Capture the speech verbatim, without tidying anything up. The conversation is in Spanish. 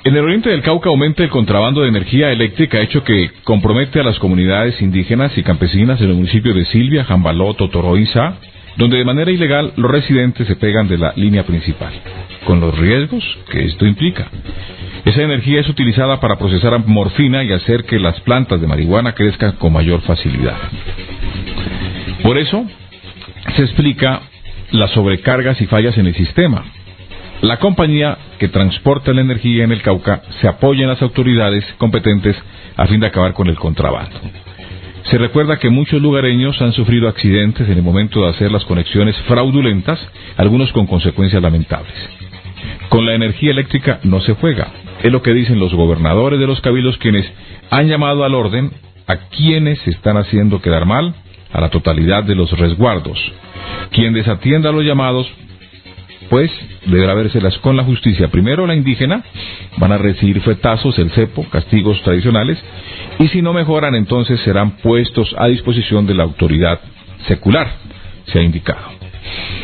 En el oriente del Cauca aumenta el contrabando de energía eléctrica, hecho que compromete a las comunidades indígenas y campesinas en el municipio de Silvia, Jambaló, Totoró y Sá, donde de manera ilegal los residentes se pegan de la línea principal, con los riesgos que esto implica. Esa energía es utilizada para procesar morfina y hacer que las plantas de marihuana crezcan con mayor facilidad. Por eso se explica las sobrecargas y fallas en el sistema. La compañía que transporta la energía en el Cauca se apoya en las autoridades competentes a fin de acabar con el contrabando. Se recuerda que muchos lugareños han sufrido accidentes en el momento de hacer las conexiones fraudulentas, algunos con consecuencias lamentables. Con la energía eléctrica no se juega, es lo que dicen los gobernadores de los cabildos, quienes han llamado al orden a quienes están haciendo quedar mal a la totalidad de los resguardos. Quien desatienda los llamados, pues deberá vérselas con la justicia. Primero la indígena, van a recibir fuetazos, el cepo, castigos tradicionales, y si no mejoran, entonces serán puestos a disposición de la autoridad secular, se ha indicado.